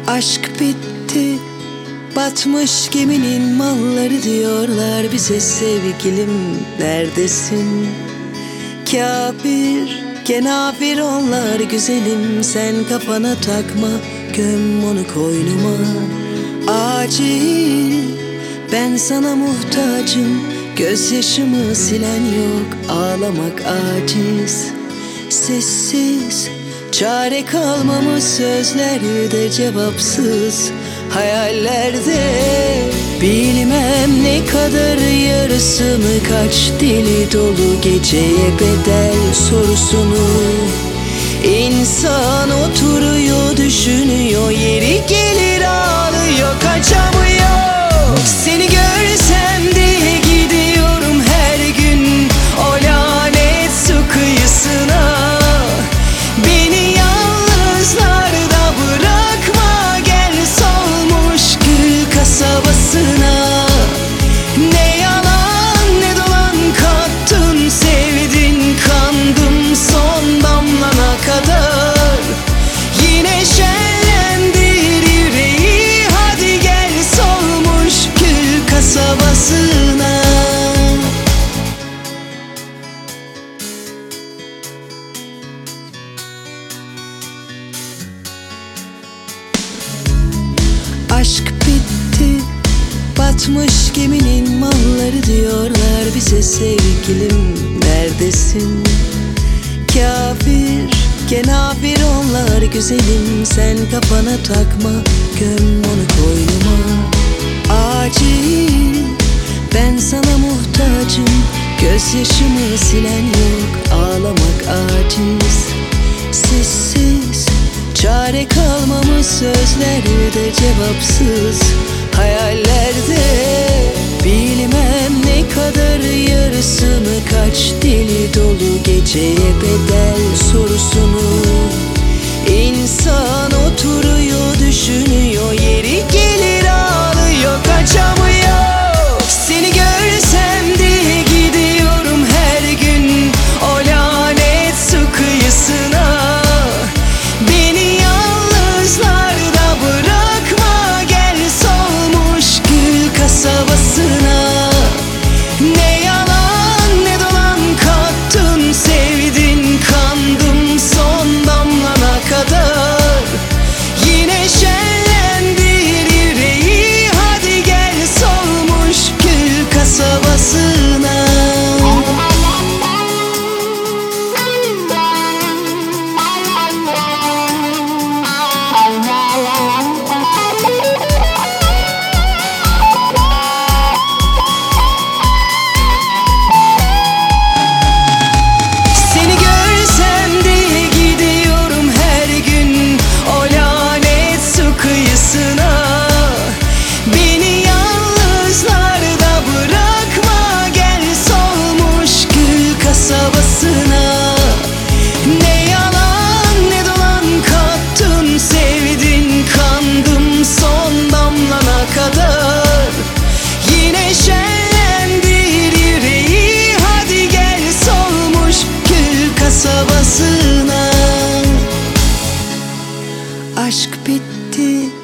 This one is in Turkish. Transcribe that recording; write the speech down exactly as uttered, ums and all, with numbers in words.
Aşk bitti, batmış geminin malları diyorlar bize sevgilim neredesin? Kafir, kenafir onlar güzelim, sen kafana takma, göm onu koynuma. Acil, ben sana muhtacım, gözyaşımı silen yok, ağlamak aciz. Sessiz, çare kalmamış sözlerde cevapsız hayallerde. Bilmem ne kadar yarısı mı, kaç dili dolu geceye bedel sorusunu. İnsan oturuyor düşünüyor, yeri gelir ağlıyor, kaçamıyor. Seni görsem diye gidiyorum her gün o lanet su kıyısına. Beni yalnızlarda bırakma, gel solmuş gül kasabasına. Ne yalan ne dolan kattın, sevdin kandım son damlana kadar. Yine şenlendir yüreği, hadi gel solmuş gül kasabasına. Aşk bitti, batmış geminin malları diyorlar bize sevgilim neredesin? Kafir, kenafir onlar güzelim, sen kafana takma, göm onu koynuma. Acil, ben sana muhtacım, gözyaşımı silen yok, ağlamak aciz. Sessiz, çare kalmamış sözlerde cevapsız hayallerde. Bilmem ne kadar yarısı mı, kaç dili dolu geceye bedel sorusunu. İnsan oturuyor düşünüyor, yeri gelir ağlıyor, kaçamıyor. Seni görsem diye gidiyorum her gün o lanet su kıyısına. Beni yalnızlarda bırakma, gel solmuş gül kasabasına. Ne yalan ne dolan kattın, sevdin kandım son damlana kadar. Yine şenlendir yüreği, hadi gel solmuş gül kasabasına. Beni yalnızlarda bırakma, gel solmuş gül kasabasına. Ne yalan ne dolan kattın, sevdin kandım son damlana kadar. Yine şenlendir yüreği, hadi gel solmuş gül kasabasına. Aşk bitti,